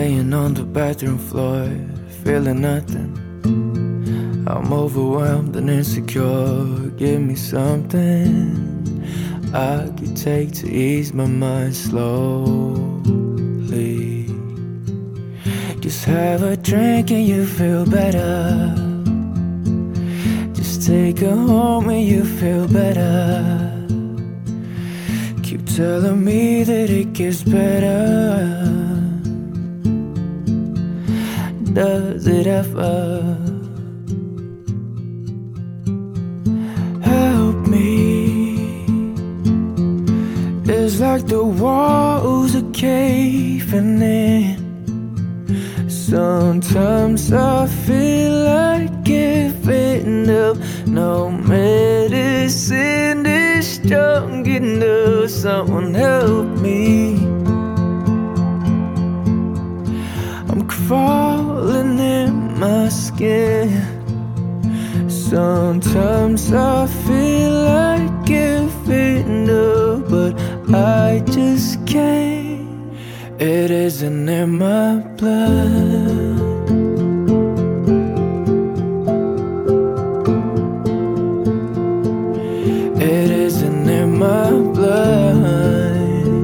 laying on the bathroom floor, feeling nothing. I'm overwhelmed and insecure. Give me something I could take to ease my mind slowly. Just have a drink and you feel better. Just take her home and you feel better. Keep telling me that it gets better. Does it ever? Help me. It's like the walls are caving in. Sometimes I feel like giving up. No medicine is strong enough. Someone help me. I'm crawling in my skin. Sometimes I feel like giving up, but I just can't. It isn't in my blood. It isn't in my blood.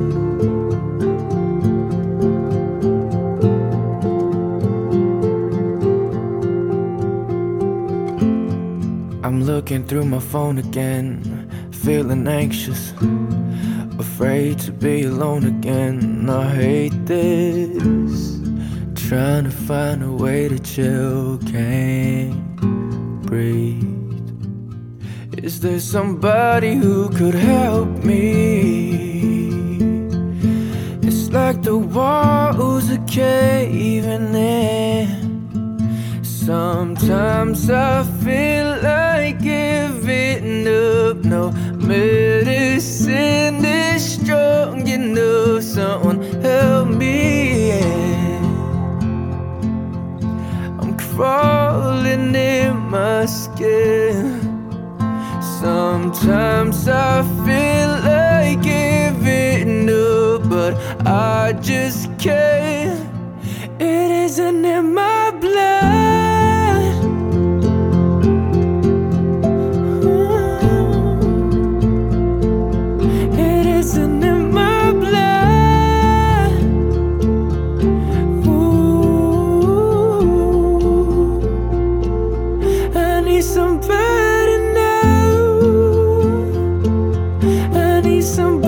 I'm looking through my phone again, feeling anxious, afraid to be alone again. I hate this, trying to find a way to chill, can't breathe. Is there somebody who could help me? It's like the walls are caving in. Sometimes I feel like giving up. No medicine is strong enough. Someone help me, yeah. I'm crawling in my skin. Sometimes I feel like giving up, but I just can't. It isn't in my blood. It isn't in my blood. Ooh, I need somebody now. I need somebody.